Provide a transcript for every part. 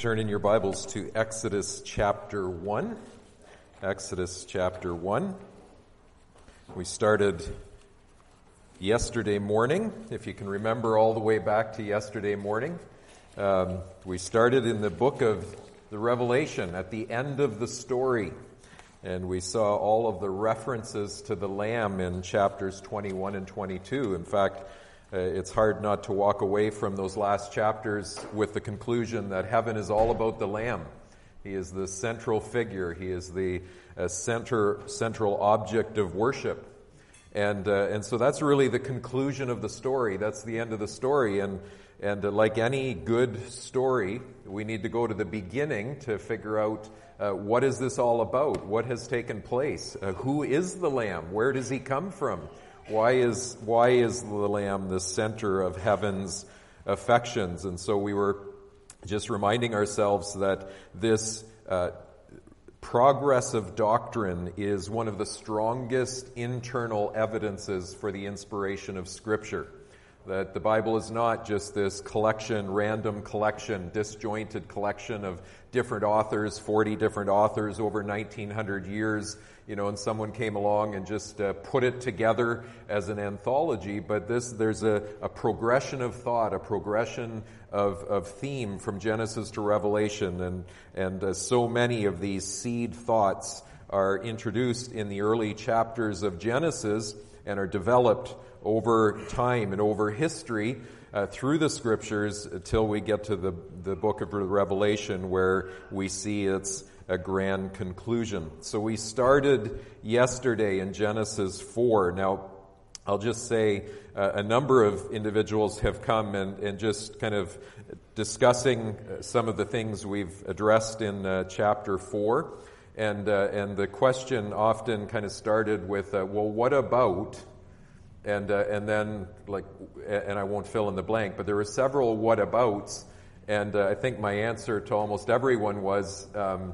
turn in your Bibles to Exodus chapter 1. Exodus chapter 1. We started yesterday morning, if you can remember all the way back to yesterday morning. We started in the book of the Revelation, at the end of the story. And we saw all of the references to the Lamb in chapters 21 and 22. In fact, it's hard not to walk away from those last chapters with the conclusion that heaven is all about the Lamb. He is the central figure. He is the central object of worship. And so that's really the conclusion of the story. That's the end of the story. And like any good story, we need to go to the beginning to figure out what is this all about? What has taken place? Who is the Lamb? Where does he come from? Why is the Lamb the center of heaven's affections? And so we were just reminding ourselves that this progress of doctrine is one of the strongest internal evidences for the inspiration of Scripture. That the Bible is not just this random collection, disjointed collection of different authors, 40 different authors over 1900 years, and someone came along and just put it together as an anthology. But there's a progression of thought, a progression of theme from Genesis to Revelation, and so many of these seed thoughts are introduced in the early chapters of Genesis and are developed over time and over history through the Scriptures until we get to the book of Revelation, where we see its a grand conclusion. So we started yesterday in Genesis 4. Now, I'll just say a number of individuals have come and just kind of discussing some of the things we've addressed in chapter 4. And the question often kind of started with, well, what about... And then, and I won't fill in the blank, but there were several what-abouts, and I think my answer to almost everyone was,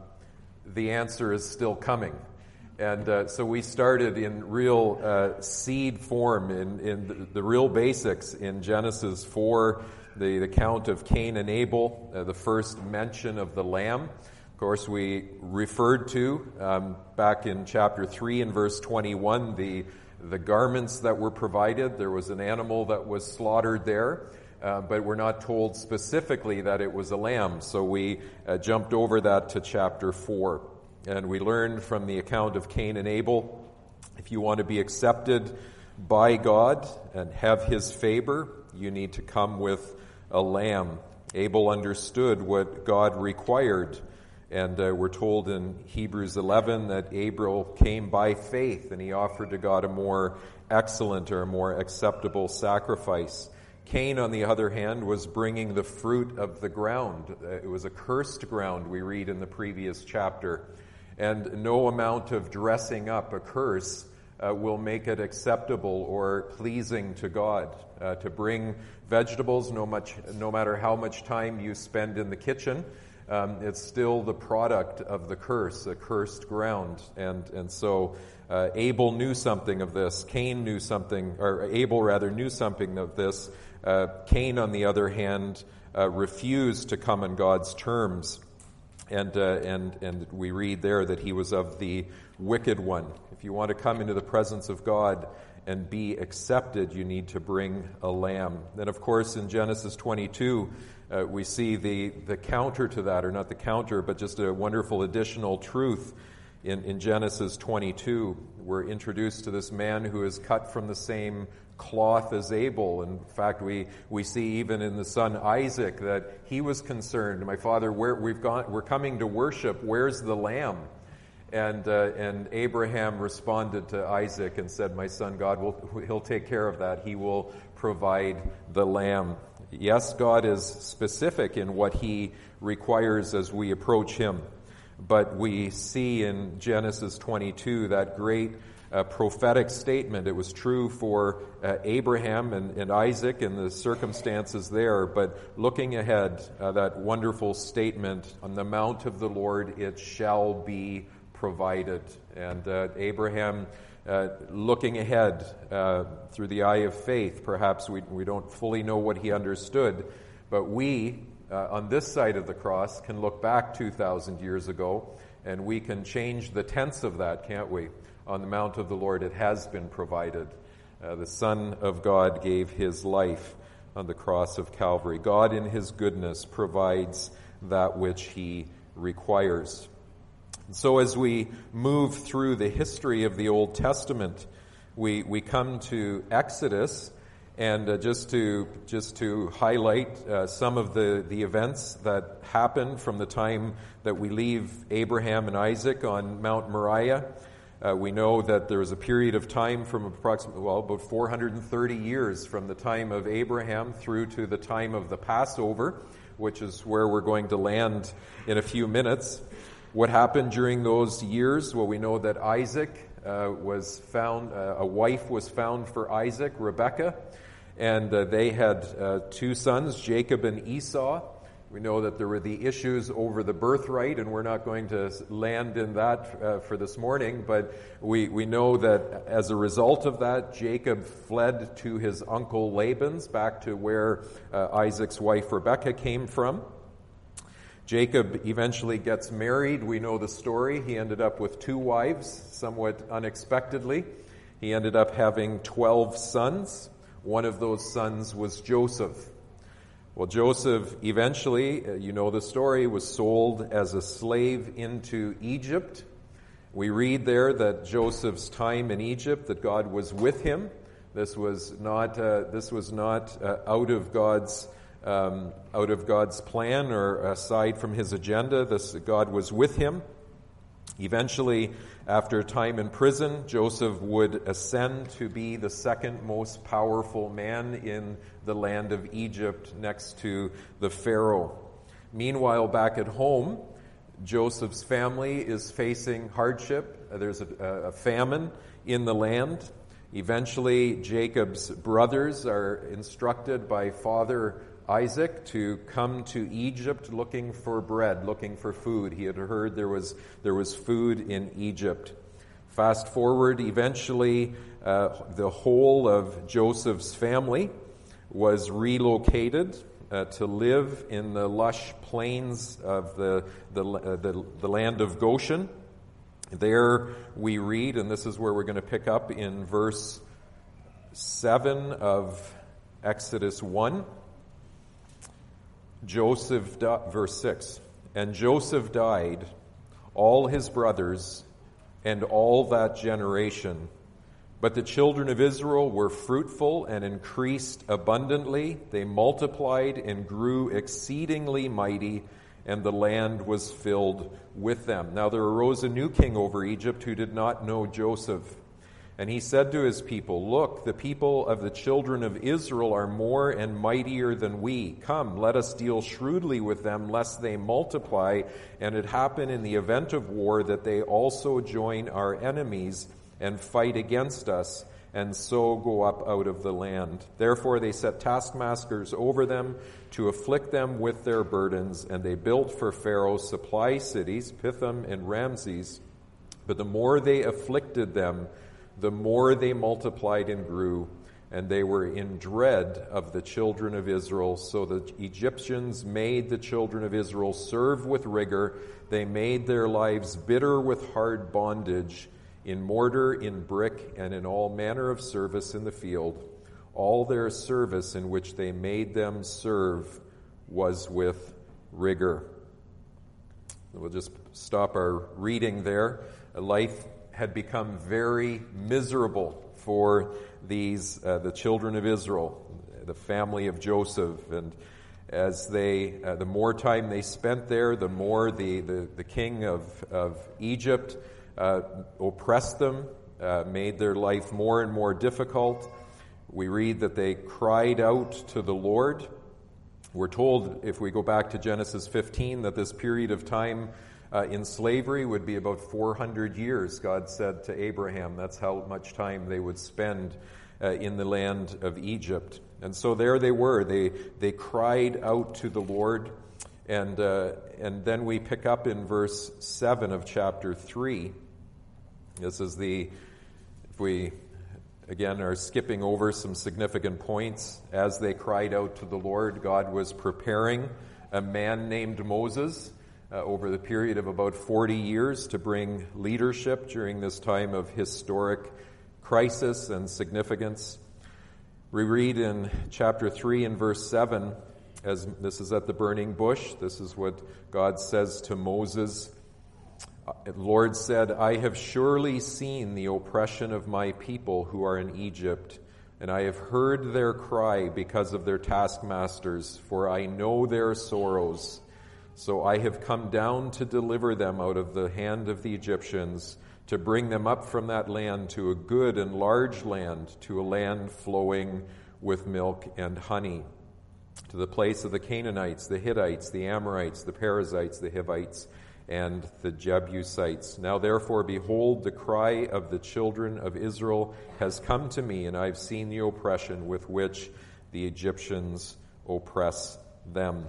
the answer is still coming. And so we started in real seed form, in the real basics in Genesis 4, the account of Cain and Abel, the first mention of the Lamb. Of course, we referred to, back in chapter 3 and verse 21, the garments that were provided. There was an animal that was slaughtered there, but we're not told specifically that it was a lamb. So we jumped over that to chapter 4. And we learned from the account of Cain and Abel, if you want to be accepted by God and have his favor, you need to come with a lamb. Abel understood what God required. And we're told in Hebrews 11 that Abel came by faith and he offered to God a more excellent or a more acceptable sacrifice. Cain, on the other hand, was bringing the fruit of the ground. It was a cursed ground, we read in the previous chapter. And no amount of dressing up a curse will make it acceptable or pleasing to God. To bring vegetables, no matter how much time you spend in the kitchen, it's still the product of the curse, a cursed ground. And so Abel knew something of this. Abel knew something of this. Cain, on the other hand, refused to come on God's terms. And we read there that he was of the wicked one. If you want to come into the presence of God and be accepted, you need to bring a lamb. Then, of course, in Genesis 22, we see the counter to that, or not the counter, but just a wonderful additional truth. In Genesis 22, we're introduced to this man who is cut from the same cloth as Abel. In fact, we see even in the son Isaac that he was concerned. My father, we're coming to worship. Where's the lamb? And Abraham responded to Isaac and said, "My son, he'll take care of that. He will provide the lamb." Yes, God is specific in what he requires as we approach him. But we see in Genesis 22 that great prophetic statement. It was true for Abraham and Isaac and the circumstances there. But looking ahead, that wonderful statement, "On the mount of the Lord it shall be provided." And Abraham, looking ahead through the eye of faith, perhaps we don't fully know what he understood, but we on this side of the cross can look back 2,000 years ago, and we can change the tense of that, can't we? On the Mount of the Lord, it has been provided. The Son of God gave his life on the cross of Calvary. God in his goodness provides that which he requires. So as we move through the history of the Old Testament, we come to Exodus, and just to highlight some of the events that happened from the time that we leave Abraham and Isaac on Mount Moriah. We know that there was a period of time from about 430 years from the time of Abraham through to the time of the Passover, which is where we're going to land in a few minutes. What happened during those years? Well, we know that Isaac was found, a wife was found for Isaac, Rebekah, and they had two sons, Jacob and Esau. We know that there were the issues over the birthright, and we're not going to land in that for this morning, but we know that as a result of that, Jacob fled to his uncle Laban's, back to where Isaac's wife Rebekah came from. Jacob eventually gets married. We know the story. He ended up with two wives, somewhat unexpectedly. He ended up having 12 sons. One of those sons was Joseph. Well, Joseph eventually, you know the story, was sold as a slave into Egypt. We read there that Joseph's time in Egypt, that God was with him. This was not out of God's plan or aside from his agenda. God was with him. Eventually, after time in prison, Joseph would ascend to be the second most powerful man in the land of Egypt next to the Pharaoh. Meanwhile, back at home, Joseph's family is facing hardship. There's a famine in the land. Eventually, Jacob's brothers are instructed by Father Isaac to come to Egypt looking for bread, looking for food. He had heard there was food in Egypt. Fast forward, eventually the whole of Joseph's family was relocated to live in the lush plains of the land of Goshen. There we read, and this is where we're going to pick up in verse 7 of Exodus 1. Verse 6, and Joseph died, all his brothers, and all that generation. But the children of Israel were fruitful and increased abundantly. They multiplied and grew exceedingly mighty, and the land was filled with them. Now there arose a new king over Egypt who did not know Joseph. And he said to his people, look, the people of the children of Israel are more and mightier than we. Come, let us deal shrewdly with them, lest they multiply, and it happen in the event of war that they also join our enemies and fight against us, and so go up out of the land. Therefore they set taskmasters over them to afflict them with their burdens, and they built for Pharaoh supply cities, Pithom and Ramses. But the more they afflicted them, the more they multiplied and grew, and they were in dread of the children of Israel. So the Egyptians made the children of Israel serve with rigor. They made their lives bitter with hard bondage, in mortar, in brick, and in all manner of service in the field. All their service in which they made them serve was with rigor. We'll just stop our reading there. Life had become very miserable for the children of Israel, the family of Joseph, and as the more time they spent there, the more the king of Egypt oppressed them, made their life more and more difficult. We read that they cried out to the Lord. We're told, if we go back to Genesis 15, that this period of time in slavery would be about 400 years, God said to Abraham. That's how much time they would spend in the land of Egypt. And so there they were. They cried out to the Lord. And then we pick up in verse 7 of chapter 3. This is if we, again, are skipping over some significant points. As they cried out to the Lord, God was preparing a man named Moses over the period of about 40 years to bring leadership during this time of historic crisis and significance. We read in chapter 3 and verse 7, as this is at the burning bush, this is what God says to Moses. The Lord said, I have surely seen the oppression of my people who are in Egypt, and I have heard their cry because of their taskmasters, for I know their sorrows. So I have come down to deliver them out of the hand of the Egyptians, to bring them up from that land to a good and large land, to a land flowing with milk and honey, to the place of the Canaanites, the Hittites, the Amorites, the Perizzites, the Hivites, and the Jebusites. Now therefore, behold, the cry of the children of Israel has come to me, and I have seen the oppression with which the Egyptians oppress them.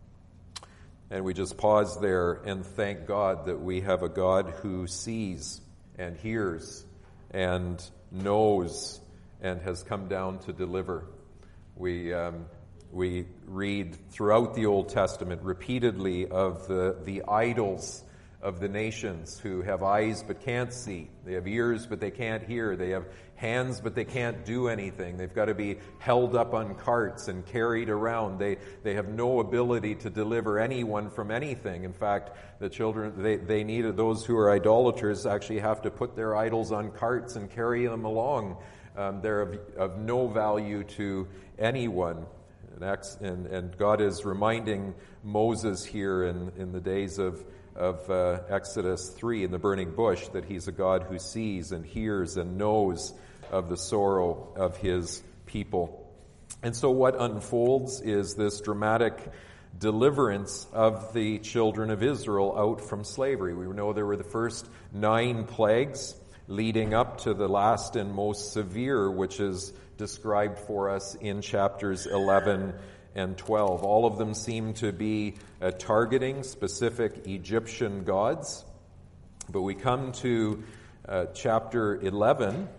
And we just pause there and thank God that we have a God who sees and hears and knows and has come down to deliver. We read throughout the Old Testament repeatedly of the idols of the nations who have eyes but can't see. They have ears but they can't hear. They have hands but they can't do anything. They've got to be held up on carts and carried around. They have no ability to deliver anyone from anything. In fact, the children, they needed, those who are idolaters actually have to put their idols on carts and carry them along. They're of no value to anyone. And God is reminding Moses here in the days of Exodus 3 in the burning bush that he's a God who sees and hears and knows of the sorrow of his people. And so what unfolds is this dramatic deliverance of the children of Israel out from slavery. We know there were the first 9 plagues leading up to the last and most severe, which is described for us in chapters 11 and 12. All of them seem to be targeting specific Egyptian gods. But we come to chapter 11,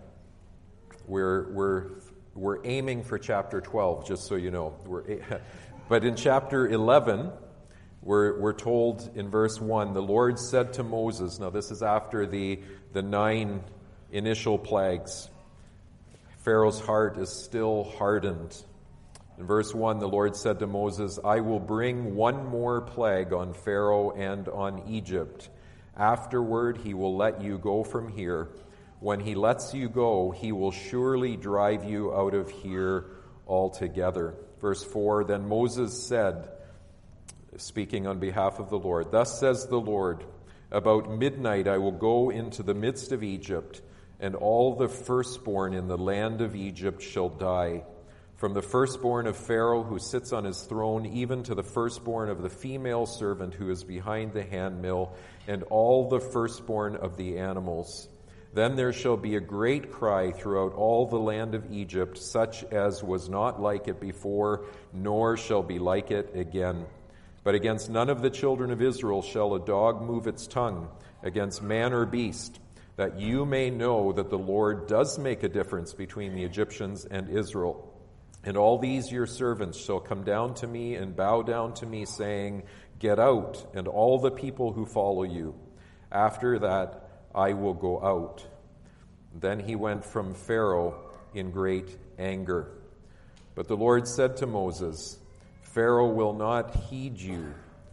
we're aiming for chapter 12, just so you know. But in chapter 11, we're told in verse 1, the Lord said to Moses, now this is after the 9 initial plagues. Pharaoh's heart is still hardened. In verse 1, the Lord said to Moses, I will bring one more plague on Pharaoh and on Egypt. Afterward, he will let you go from here. When he lets you go, he will surely drive you out of here altogether. Verse 4, then Moses said, speaking on behalf of the Lord, thus says the Lord, about midnight I will go into the midst of Egypt, and all the firstborn in the land of Egypt shall die. From the firstborn of Pharaoh who sits on his throne, even to the firstborn of the female servant who is behind the handmill, and all the firstborn of the animals. Then there shall be a great cry throughout all the land of Egypt, such as was not like it before, nor shall be like it again. But against none of the children of Israel shall a dog move its tongue, against man or beast, that you may know that the Lord does make a difference between the Egyptians and Israel. And all these your servants shall come down to me and bow down to me, saying, get out, and all the people who follow you. After that I will go out. Then he went from Pharaoh in great anger. But the Lord said to Moses, Pharaoh will not heed you,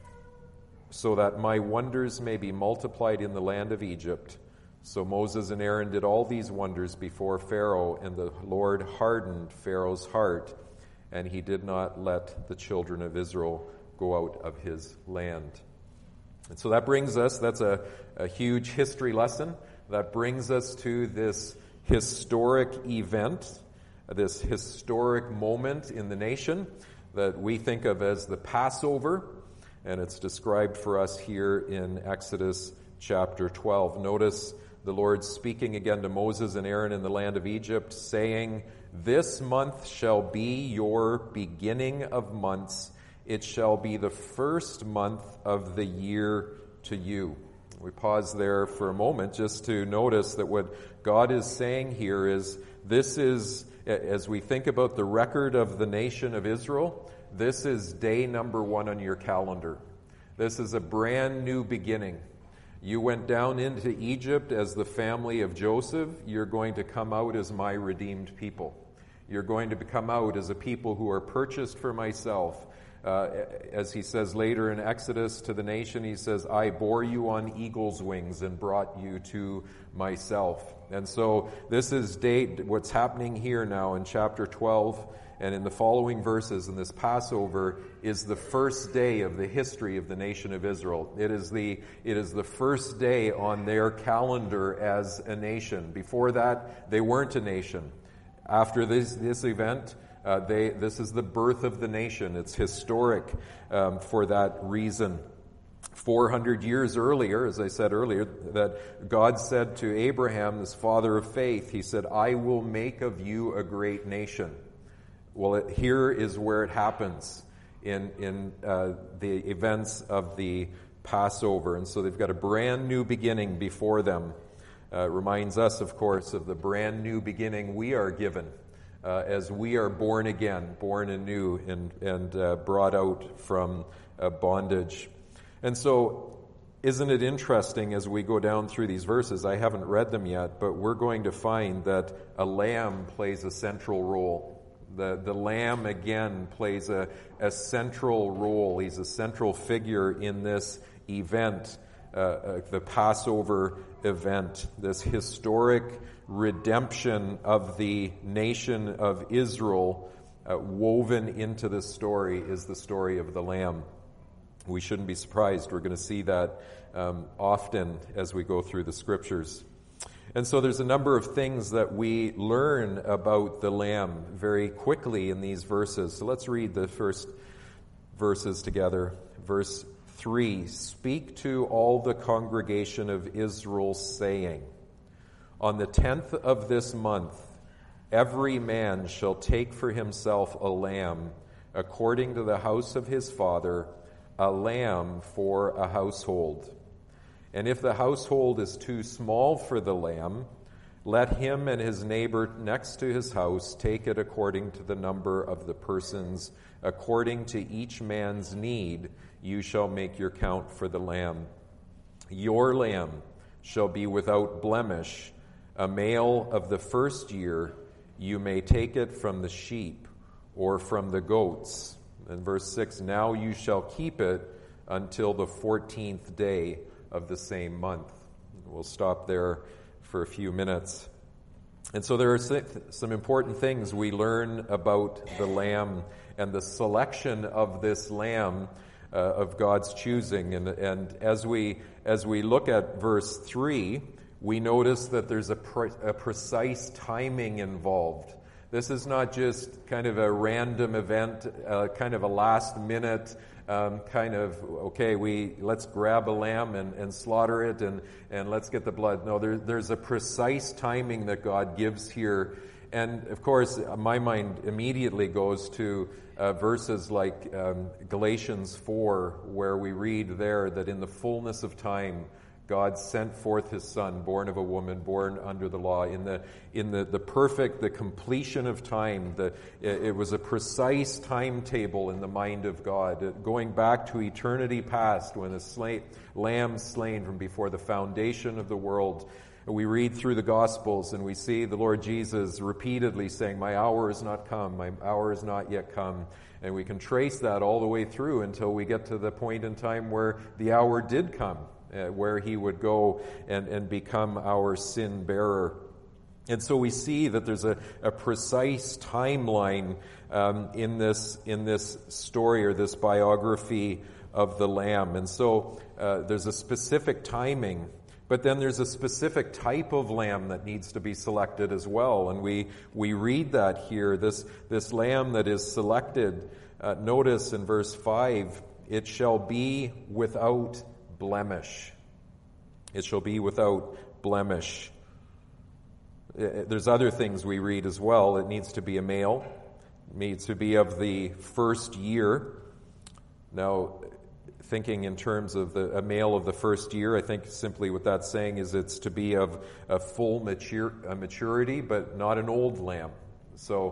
so that my wonders may be multiplied in the land of Egypt. So Moses and Aaron did all these wonders before Pharaoh, and the Lord hardened Pharaoh's heart, and he did not let the children of Israel go out of his land. And so that brings us, that's a huge history lesson, that brings us to this historic event, this historic moment in the nation that we think of as the Passover, and it's described for us here in Exodus chapter 12. Notice the Lord speaking again to Moses and Aaron in the land of Egypt, saying, this month shall be your beginning of months. It shall be the first month of the year to you. We pause there for a moment just to notice that what God is saying here is, this is, as we think about the record of the nation of Israel, This is day number 1 on your calendar. This is a brand new beginning. You went down into Egypt as the family of Joseph. You're going to come out as my redeemed people. You're going to come out as a people who are purchased for myself. As he says later in Exodus to the nation, he says, I bore you on eagle's wings and brought you to myself. And so this is what's happening here now in chapter 12 and in the following verses in this Passover is the first day of the history of the nation of Israel. It is the first day on their calendar as a nation. Before that, they weren't a nation. After this event, this is the birth of the nation. It's historic for that reason. 400 years earlier, as I said earlier, that God said to Abraham, this father of faith, he said, I will make of you a great nation. Well, here is where it happens in the events of the Passover. And so they've got a brand new beginning before them. It reminds us, of course, of the brand new beginning we are given as we are born again, born anew, and brought out from bondage. And so, isn't it interesting as we go down through these verses? I haven't read them yet, but we're going to find that a lamb plays a central role. The lamb, again, plays a central role. He's a central figure in this event, the Passover event, this historic redemption of the nation of Israel. Woven into this story is the story of the Lamb. We shouldn't be surprised. We're going to see that often as we go through the Scriptures. And so there's a number of things that we learn about the Lamb very quickly in these verses. So let's read the first verses together. Verse 3, Speak to all the congregation of Israel, saying, On the 10th of this month, every man shall take for himself a lamb, according to the house of his father, a lamb for a household. And if the household is too small for the lamb, let him and his neighbor next to his house take it according to the number of the persons, according to each man's need, you shall make your count for the lamb. Your lamb shall be without blemish, a male of the first year. You may take it from the sheep or from the goats. And verse 6, Now you shall keep it until the 14th day of the same month. We'll stop there for a few minutes. And so there are some important things we learn about the lamb and the selection of this lamb of God's choosing. And as we look at verse 3, we notice that there's a precise timing involved. This is not just kind of a random event, kind of a last minute let's grab a lamb and slaughter it and let's get the blood. No, there's a precise timing that God gives here. And of course, my mind immediately goes to verses like Galatians 4, where we read there that in the fullness of time, God sent forth his Son, born of a woman, born under the law. In the completion of time, it was a precise timetable in the mind of God, going back to eternity past when the lamb slain from before the foundation of the world. We read through the Gospels and we see the Lord Jesus repeatedly saying, my hour is not come, my hour is not yet come. And we can trace that all the way through until we get to the point in time where the hour did come. Where he would go and become our sin bearer. And so we see that there's a precise timeline in this story or this biography of the Lamb. And so there's a specific timing, but then there's a specific type of lamb that needs to be selected as well. And we read that here, this lamb that is selected. Notice in verse 5, it shall be without blemish. It shall be without blemish. There's other things we read as well. It needs to be a male. It needs to be of the first year. Now, thinking in terms of a male of the first year, I think simply what that's saying is it's to be of a full maturity, but not an old lamb. So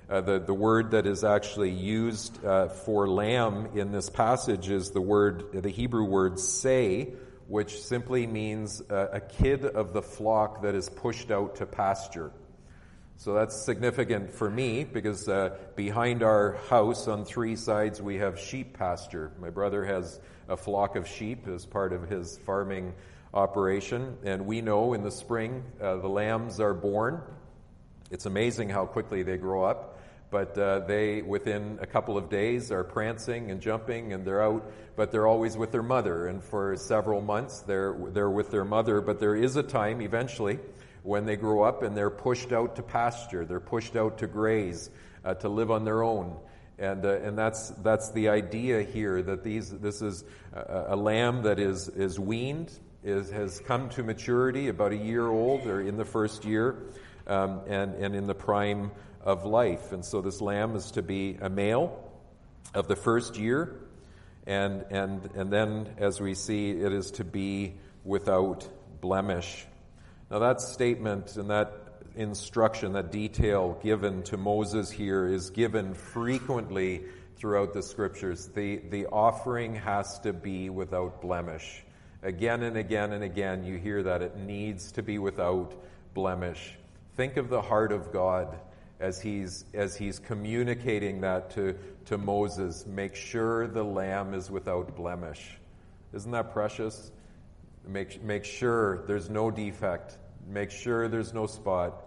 The word that is actually used for lamb in this passage is the Hebrew word say, which simply means a kid of the flock that is pushed out to pasture. So that's significant for me because behind our house on three sides we have sheep pasture. My brother has a flock of sheep as part of his farming operation, and we know in the spring the lambs are born. It's amazing how quickly they grow up, but they, within a couple of days, are prancing and jumping, and they're out, but they're always with their mother, and for several months they're with their mother, but there is a time eventually when they grow up and they're pushed out to pasture, they're pushed out to graze, to live on their own. And that's the idea here, that this is a lamb that is weaned, has come to maturity, about a year old or in the first year, and in the prime of life. And so this lamb is to be a male of the first year, and then, as we see, it is to be without blemish. Now that statement and that instruction, that detail given to Moses here is given frequently throughout the Scriptures. The offering has to be without blemish. Again and again and again you hear that it needs to be without blemish. Think of the heart of God as he's communicating that to Moses. Make sure the lamb is without blemish. Isn't that precious? Make sure there's no defect. Make sure there's no spot.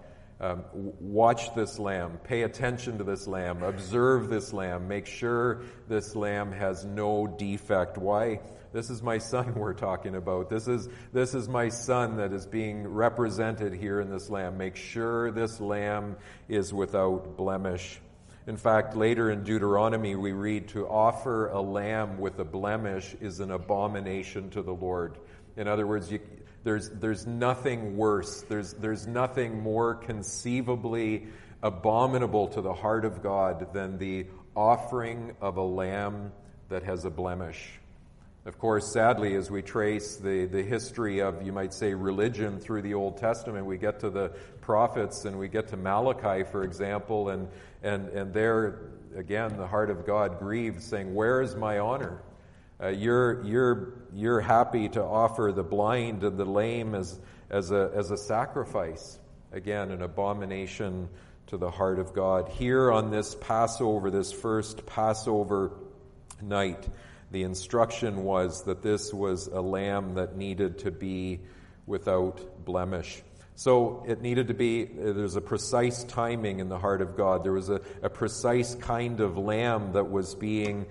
Watch this lamb. Pay attention to this lamb. Observe this lamb. Make sure this lamb has no defect. Why? This is my son we're talking about. This is my son that is being represented here in this lamb. Make sure this lamb is without blemish. In fact, later in Deuteronomy we read, to offer a lamb with a blemish is an abomination to the Lord. In other words, there's nothing worse. There's nothing more conceivably abominable to the heart of God than the offering of a lamb that has a blemish. Of course, sadly, as we trace the history of, you might say, religion through the Old Testament, we get to the prophets and we get to Malachi, for example, and there, again, the heart of God grieves, saying, where is my honor? You're happy to offer the blind and the lame as a sacrifice. Again, an abomination to the heart of God. Here on this Passover, this first Passover night, the instruction was that this was a lamb that needed to be without blemish. So it needed to be, there's a precise timing in the heart of God. There was a precise kind of lamb that was being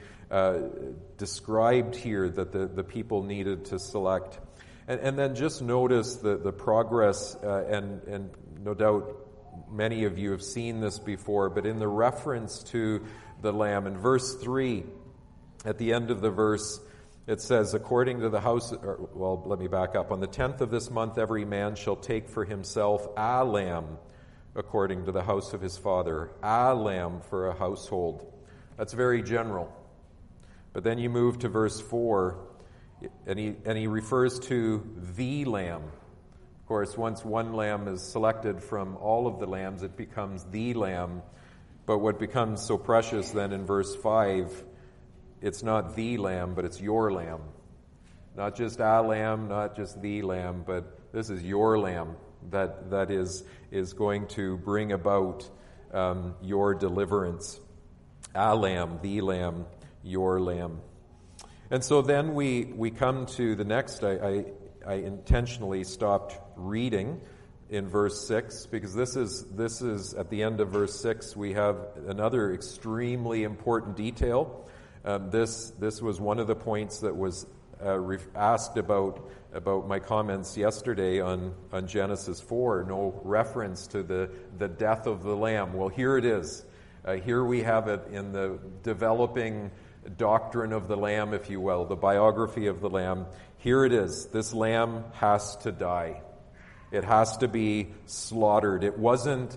described here that the people needed to select. And then just notice the progress, and no doubt many of you have seen this before, but in the reference to the lamb, in verse 3, at the end of the verse, it says, according to the house, let me back up. On the 10th of this month, every man shall take for himself a lamb according to the house of his father, a lamb for a household. That's very general. But then you move to verse 4, and he refers to the lamb. Of course, once one lamb is selected from all of the lambs, it becomes the lamb. But what becomes so precious then in verse 5, it's not the lamb, but it's your lamb. Not just a lamb, not just the lamb, but this is your lamb that is going to bring about your deliverance. A lamb, the lamb, your lamb. And so then we come to the next. I intentionally stopped reading in verse 6 because this is at the end of verse 6 we have another extremely important detail. This was one of the points that was asked about my comments yesterday on Genesis 4. No reference to the death of the lamb. Well, here it is. Here we have it in the developing doctrine of the lamb, if you will, the biography of the lamb. Here it is. This lamb has to die. It has to be slaughtered. It wasn't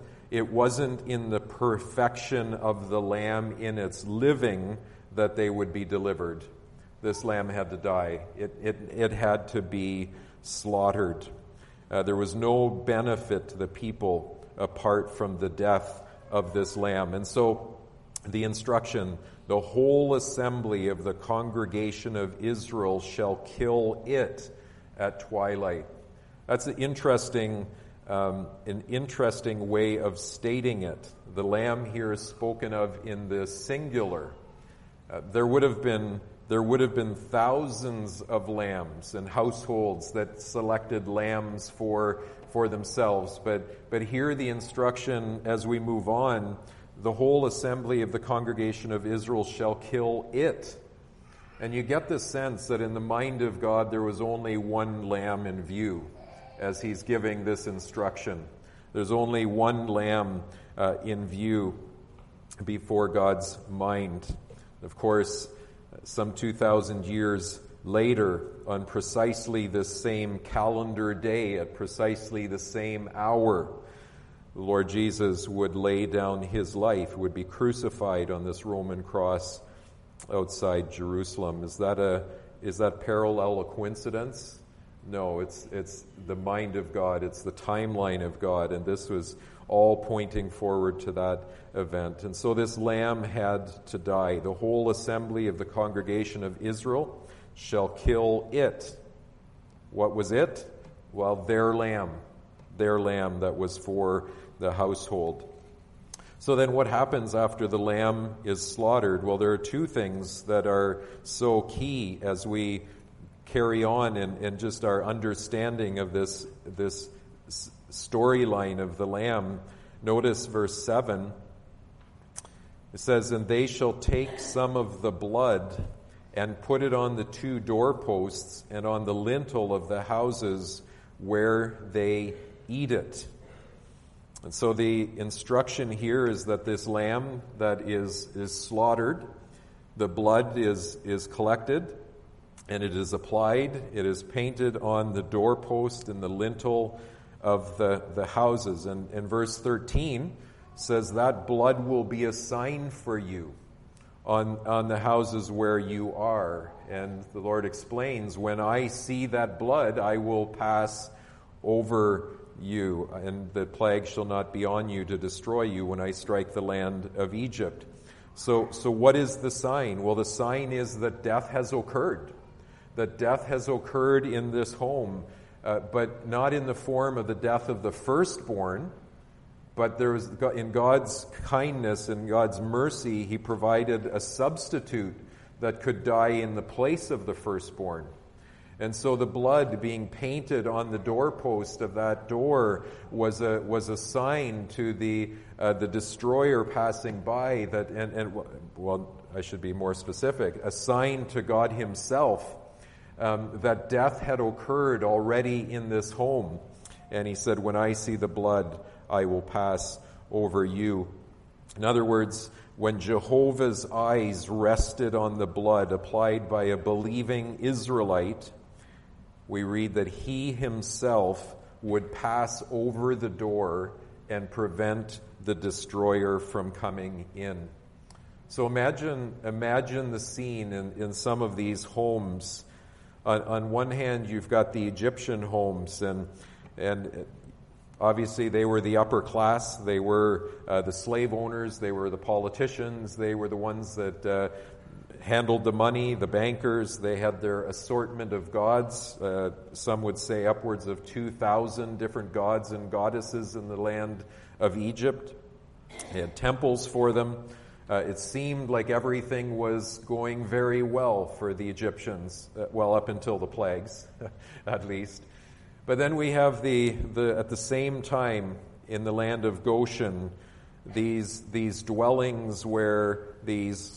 in the perfection of the lamb in its living that they would be delivered. This lamb had to die. It had to be slaughtered. There was no benefit to the people apart from the death of this lamb. And so the instruction, the whole assembly of the congregation of Israel shall kill it at twilight. That's an interesting way of stating it. The lamb here is spoken of in the singular. There would have been thousands of lambs and households that selected lambs for themselves. But here the instruction as we move on, the whole assembly of the congregation of Israel shall kill it. And you get the sense that in the mind of God there was only one lamb in view as he's giving this instruction. There's only one lamb in view before God's mind. Of course, some 2,000 years later, on precisely the same calendar day, at precisely the same hour, the Lord Jesus would lay down his life, would be crucified on this Roman cross outside Jerusalem. Is that parallel a coincidence? No, it's the mind of God. It's the timeline of God, and this was all pointing forward to that event. And so this lamb had to die. The whole assembly of the congregation of Israel shall kill it. What was it? Well, their lamb that was for the household. So then what happens after the lamb is slaughtered? Well, there are two things that are so key as we carry on in just our understanding of this storyline of the lamb. Notice verse 7. It says, "And they shall take some of the blood and put it on the two doorposts and on the lintel of the houses where they eat it." And so the instruction here is that this lamb that is slaughtered, the blood is collected, and it is applied, it is painted on the doorpost and the lintel of the houses. And verse 13 says that blood will be a sign for you on the houses where you are. And the Lord explains, when I see that blood, I will pass over you, and the plague shall not be on you to destroy you when I strike the land of Egypt. So what is the sign? Well, the sign is that death has occurred. That death has occurred in this home, but not in the form of the death of the firstborn, but in God's kindness and God's mercy, he provided a substitute that could die in the place of the firstborn. And so the blood being painted on the doorpost of that door was a sign to the destroyer passing by, that well, I should be more specific, a sign to God himself that death had occurred already in this home. And he said, when I see the blood, I will pass over you. In other words, when Jehovah's eyes rested on the blood applied by a believing Israelite, we read that he himself would pass over the door and prevent the destroyer from coming in. So imagine the scene in some of these homes. On one hand, you've got the Egyptian homes, and obviously they were the upper class. They were the slave owners. They were the politicians. They were the ones that handled the money, the bankers. They had their assortment of gods. Some would say upwards of 2,000 different gods and goddesses in the land of Egypt. They had temples for them. It seemed like everything was going very well for the Egyptians, well, up until the plagues, at least. But then we have at the same time in the land of Goshen, these dwellings where these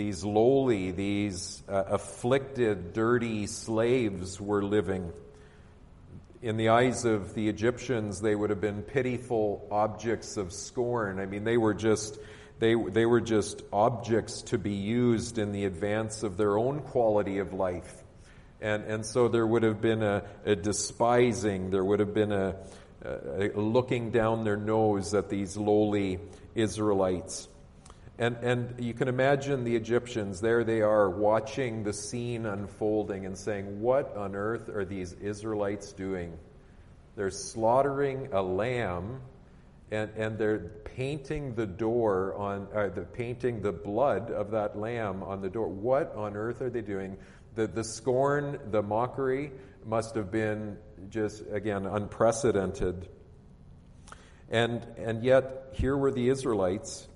lowly, afflicted, dirty slaves were living. In the eyes of the Egyptians, they would have been pitiful objects of scorn. I mean, they were just objects to be used in the advance of their own quality of life. And so there would have been a despising, there would have been a looking down their nose at these lowly Israelites. And you can imagine the Egyptians, there they are watching the scene unfolding and saying, what on earth are these Israelites doing? They're slaughtering a lamb and they're painting the door on, painting the blood of that lamb on the door. What on earth are they doing? The scorn, the mockery must have been just, again, unprecedented. And yet, here were the Israelites,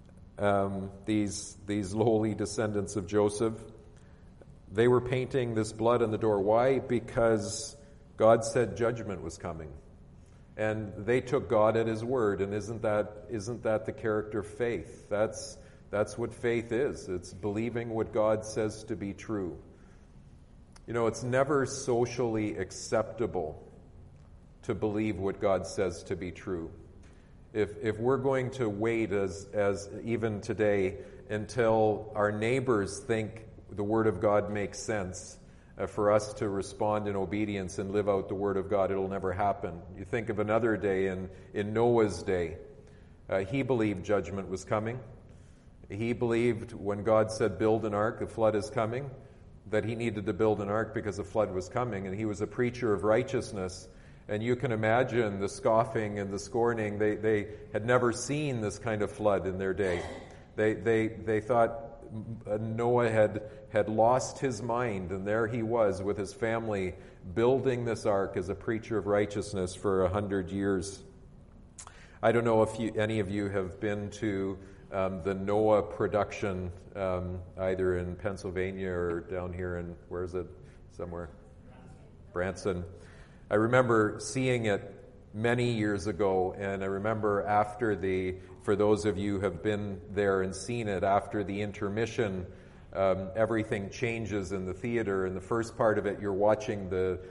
these lowly descendants of Joseph. They were painting this blood on the door. Why? Because God said judgment was coming. And they took God at his word. And isn't that the character of faith? That's what faith is. It's believing what God says to be true. You know, it's never socially acceptable to believe what God says to be true. If we're going to wait as even today until our neighbors think the Word of God makes sense for us to respond in obedience and live out the Word of God, it'll never happen. You think of another day in Noah's day. He believed judgment was coming. He believed when God said, build an ark, the flood is coming, that he needed to build an ark because the flood was coming, and he was a preacher of righteousness. And you can imagine the scoffing and the scorning. They had never seen this kind of flood in their day. They thought Noah had lost his mind, and there he was with his family building this ark as a preacher of righteousness for 100 years. I don't know if any of you have been to the Noah production, either in Pennsylvania or down here in, where is it? Somewhere. Branson. I remember seeing it many years ago, and I remember for those of you who have been there and seen it, after the intermission, everything changes in the theater. In the first part of it, you're watching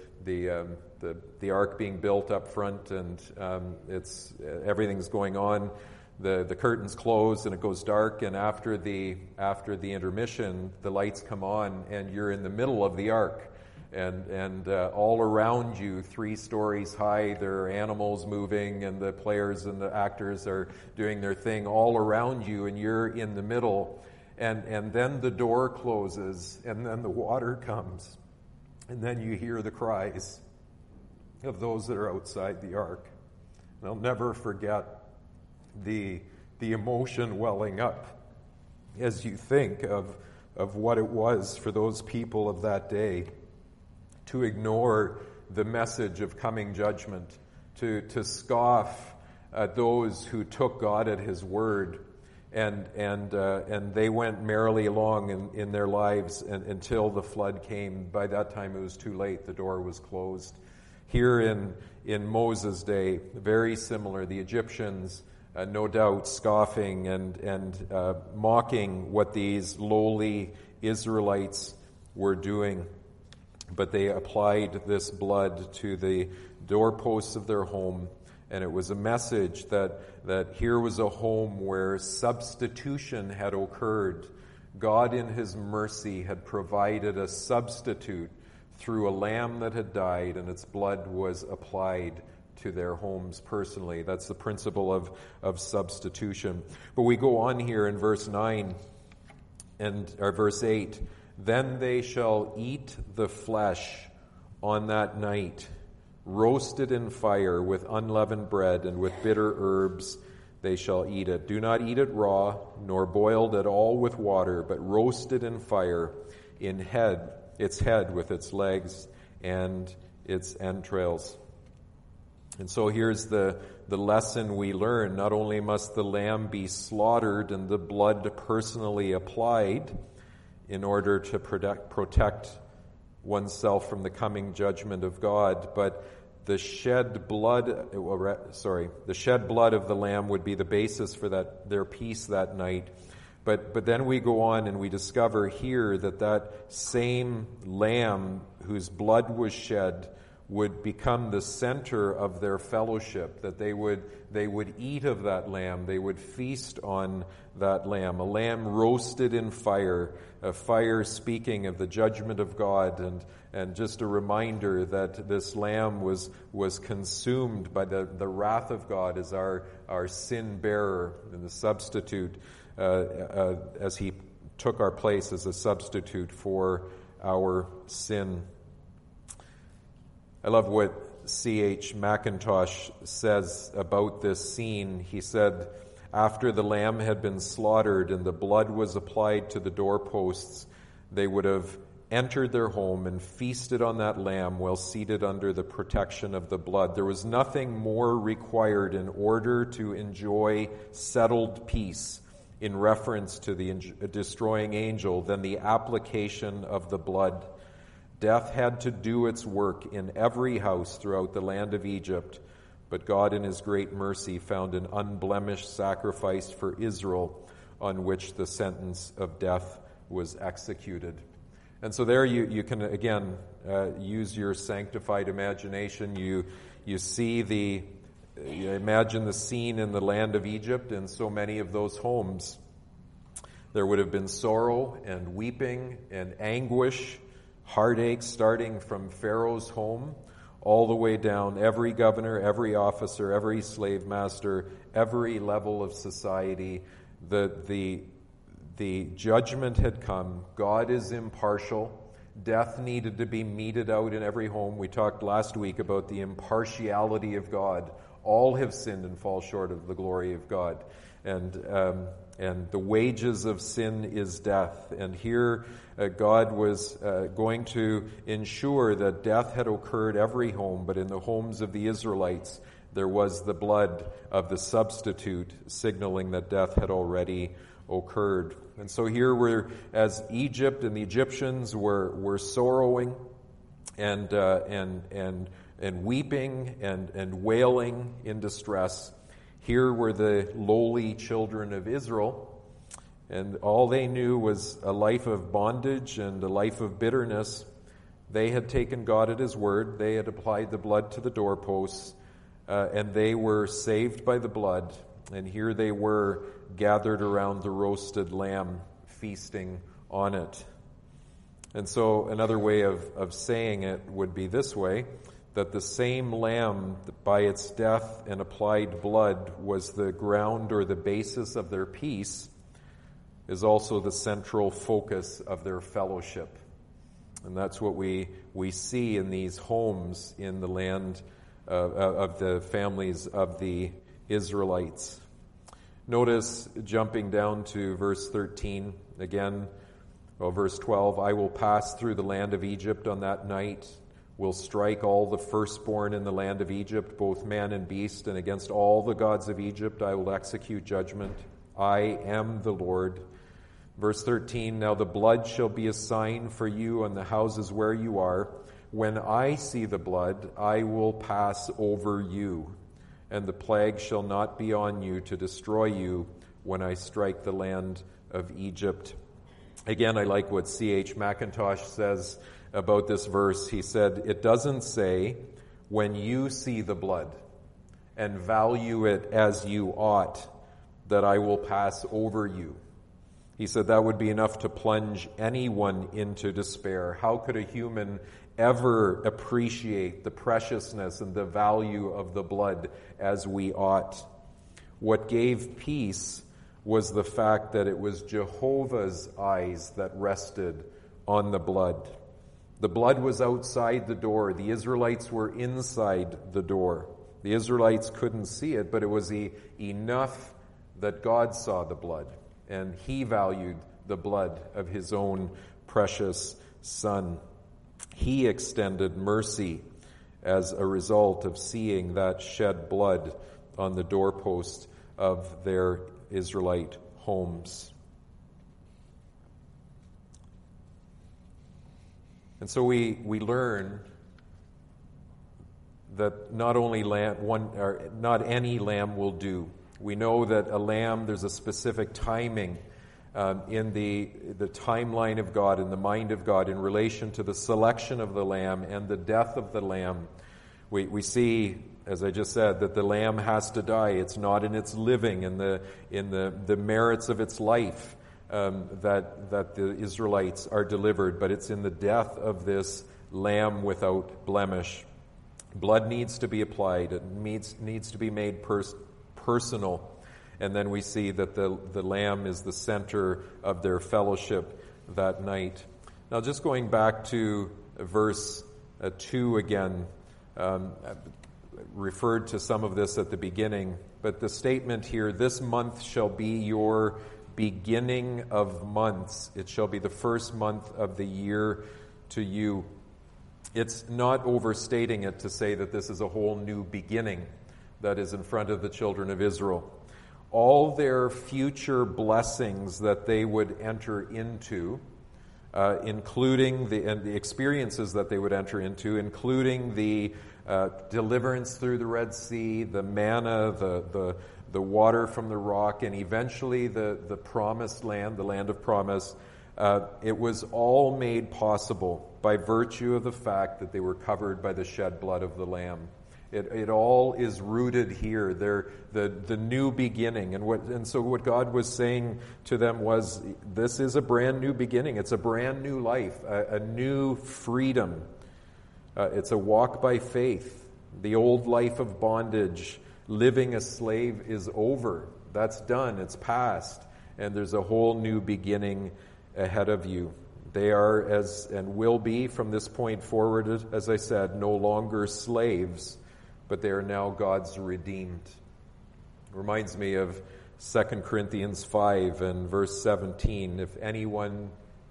the ark being built up front, and everything's going on. The curtains close and it goes dark, and after the intermission, the lights come on, and you're in the middle of the ark. And all around you, 3 stories high, there are animals moving, and the players and the actors are doing their thing all around you, and you're in the middle. And then the door closes, and then the water comes, and then you hear the cries of those that are outside the ark. And I'll never forget the emotion welling up as you think of what it was for those people of that day to ignore the message of coming judgment, to scoff at those who took God at his word, and they went merrily along in their lives until the flood came. By that time it was too late. The door was closed. Here in Moses' day, very similar. The Egyptians, no doubt, scoffing and mocking what these lowly Israelites were doing. But they applied this blood to the doorposts of their home, and it was a message that here was a home where substitution had occurred. God in his mercy had provided a substitute through a lamb that had died, and its blood was applied to their homes personally. That's the principle of substitution. But we go on here in verse 9 or verse 8. Then they shall eat the flesh on that night, roasted in fire with unleavened bread, and with bitter herbs they shall eat it. Do not eat it raw, nor boiled at all with water, but roasted in fire, its head with its legs and its entrails. And so here's the lesson we learn. Not only must the lamb be slaughtered and the blood personally applied in order to protect oneself from the coming judgment of God, but the shed blood of the lamb would be the basis for their peace that night. But then we go on and we discover here that same lamb whose blood was shed would become the center of their fellowship, that they would eat of that lamb, they would feast on that lamb, a lamb roasted in fire, a fire speaking of the judgment of God, and just a reminder that this lamb was consumed by the wrath of God as our sin bearer and the substitute, as he took our place as a substitute for our sin. I love what C.H. Mackintosh says about this scene. He said, after the lamb had been slaughtered and the blood was applied to the doorposts, they would have entered their home and feasted on that lamb while seated under the protection of the blood. There was nothing more required in order to enjoy settled peace in reference to the destroying angel than the application of the blood. Death had to do its work in every house throughout the land of Egypt, but God in his great mercy found an unblemished sacrifice for Israel on which the sentence of death was executed. And so there you can, again, use your sanctified imagination. You imagine the scene in the land of Egypt, and so many of those homes. There would have been sorrow and weeping and anguish, heartache, starting from Pharaoh's home all the way down, every governor, every officer, every slave master, every level of society. The judgment had come. God is impartial. Death needed to be meted out in every home. We talked last week about the impartiality of God. All have sinned and fall short of the glory of God. And the wages of sin is death. And here God was going to ensure that death had occurred every home, but in the homes of the Israelites, there was the blood of the substitute signaling that death had already occurred. And so here as Egypt and the Egyptians were sorrowing and weeping and wailing in distress, here were the lowly children of Israel, and all they knew was a life of bondage and a life of bitterness. They had taken God at his word. They had applied the blood to the doorposts, and they were saved by the blood. And here they were gathered around the roasted lamb, feasting on it. And so another way of saying it would be this way, that the same lamb, by its death and applied blood, was the ground or the basis of their peace, is also the central focus of their fellowship. And that's what we see in these homes in the land of the families of the Israelites. Notice, jumping down to verse 13, again, verse 12, I will pass through the land of Egypt on that night, will strike all the firstborn in the land of Egypt, both man and beast, and against all the gods of Egypt I will execute judgment. I am the Lord. Verse 13, now the blood shall be a sign for you on the houses where you are. When I see the blood, I will pass over you, and the plague shall not be on you to destroy you when I strike the land of Egypt. Again, I like what C.H. Mackintosh says about this verse. He said, it doesn't say, when you see the blood and value it as you ought, that I will pass over you. He said that would be enough to plunge anyone into despair. How could a human ever appreciate the preciousness and the value of the blood as we ought? What gave peace was the fact that it was Jehovah's eyes that rested on the blood. The blood was outside the door. The Israelites were inside the door. The Israelites couldn't see it, but it was enough that God saw the blood, and he valued the blood of his own precious Son. He extended mercy as a result of seeing that shed blood on the doorpost of their Israelite homes. And so we learn that not any lamb will do. We know that a lamb, there's a specific timing in the timeline of God, in the mind of God, in relation to the selection of the lamb and the death of the lamb. We see, as I just said, that the lamb has to die. It's not in its living, in the merits of its life that the Israelites are delivered, but it's in the death of this lamb without blemish. Blood needs to be applied. It needs to be made personal. And then we see that the lamb is the center of their fellowship that night. Now, just going back to verse 2 again, referred to some of this at the beginning, but the statement here, this month shall be your beginning of months. It shall be the first month of the year to you. It's not overstating it to say that this is a whole new beginning that is in front of the children of Israel. All their future blessings that they would enter into, including the experiences that they would enter into, including the deliverance through the Red Sea, the manna, the water from the rock, and eventually the promised land, the land of promise, it was all made possible by virtue of the fact that they were covered by the shed blood of the Lamb. It all is rooted here. They're the new beginning. And so what God was saying to them was, this is a brand new beginning. It's a brand new life, a new freedom. It's a walk by faith. The old life of bondage, living a slave, is over. That's done. It's past. And there's a whole new beginning ahead of you. They are, and will be from this point forward, as I said, no longer slaves, but they are now God's redeemed. It reminds me of 2 Corinthians 5 and verse 17. If anyone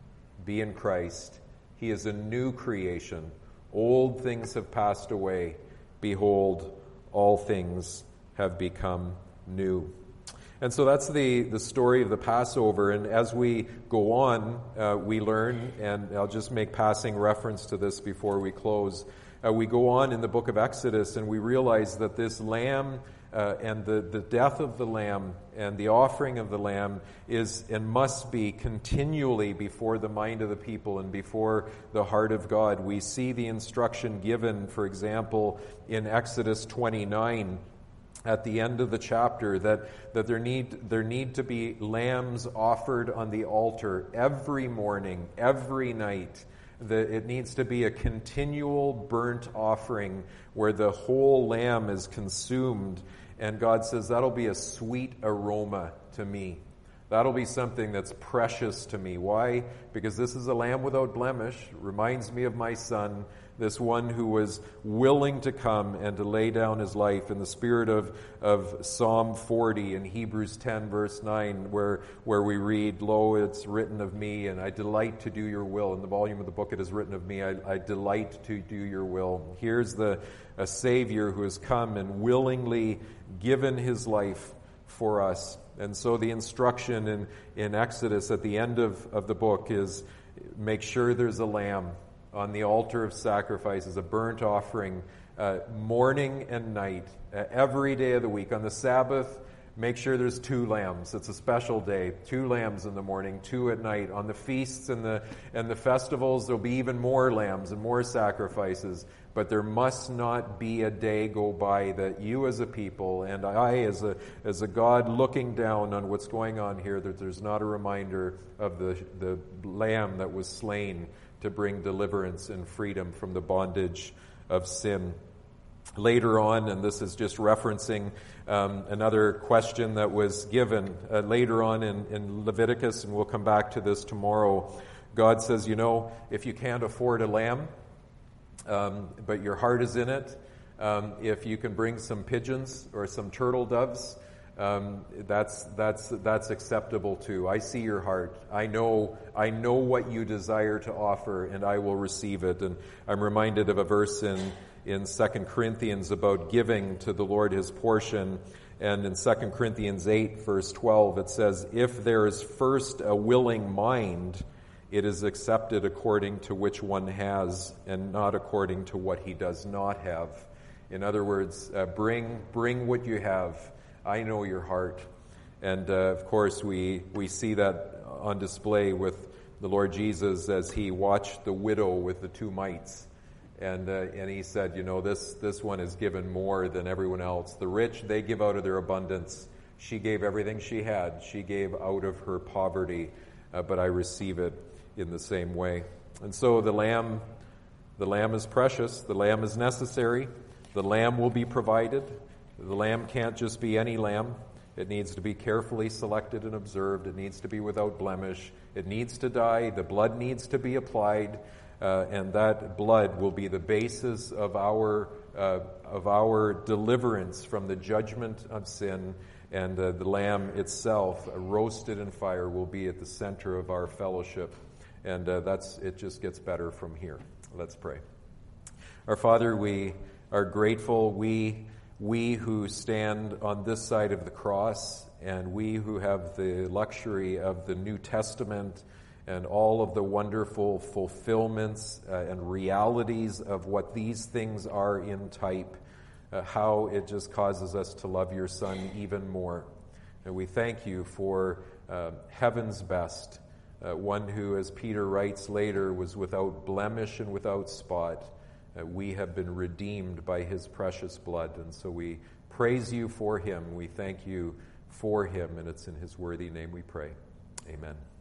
be in Christ, he is a new creation. Old things have passed away. Behold, all things have become new. And so that's the story of the Passover. And as we go on, we learn, and I'll just make passing reference to this before we close. We go on in the book of Exodus, and we realize that this lamb and the death of the lamb and the offering of the lamb is and must be continually before the mind of the people and before the heart of God. We see the instruction given, for example, in Exodus 29, at the end of the chapter, that there need to be lambs offered on the altar every morning, every night. It needs to be a continual burnt offering where the whole lamb is consumed. And God says, that'll be a sweet aroma to me. That'll be something that's precious to me. Why? Because this is a lamb without blemish. Reminds me of my son, this one who was willing to come and to lay down his life in the spirit of Psalm 40 and Hebrews 10 verse 9, where we read, "Lo, it's written of me, and I delight to do your will." In the volume of the book it is written of me, I delight to do your will. Here's a Savior who has come and willingly given his life for us. And so the instruction in Exodus at the end of the book is, make sure there's a lamb on the altar of sacrifice as a burnt offering, morning and night, every day of the week. On the Sabbath, make sure there's 2 lambs. It's a special day. 2 lambs in the morning, 2 at night. On the feasts and the festivals, there'll be even more lambs and more sacrifices. But there must not be a day go by that you as a people and I as a God looking down on what's going on here, that there's not a reminder of the lamb that was slain to bring deliverance and freedom from the bondage of sin. Later on, and this is just referencing another question that was given later on in Leviticus, and we'll come back to this tomorrow. God says, if you can't afford a lamb, but your heart is in it, if you can bring some pigeons or some turtle doves, that's acceptable too. I see your heart. I know what you desire to offer, and I will receive it. And I'm reminded of a verse in 2 Corinthians about giving to the Lord his portion. And in 2 Corinthians 8, verse 12, it says, "If there is first a willing mind, it is accepted according to which one has, and not according to what he does not have." In other words, bring what you have. I know your heart. And of course, we see that on display with the Lord Jesus as he watched the widow with the 2 mites. And he said, this one is given more than everyone else. The rich, they give out of their abundance. She gave everything she had. She gave out of her poverty. But I receive it in the same way. And so the lamb is precious. The lamb is necessary. The lamb will be provided. The lamb can't just be any lamb. It needs to be carefully selected and observed. It needs to be without blemish. It needs to die. The blood needs to be applied. and that blood will be the basis of our deliverance from the judgment of sin, and the lamb itself, roasted in fire, will be at the center of our fellowship. And it just gets better from here. Let's pray. Our Father, we are grateful. We who stand on this side of the cross, and we who have the luxury of the New Testament and all of the wonderful fulfillments and realities of what these things are in type, how it just causes us to love your Son even more. And we thank you for heaven's best, one who, as Peter writes later, was without blemish and without spot. We have been redeemed by his precious blood, and so we praise you for him. We thank you for him, and it's in his worthy name we pray. Amen.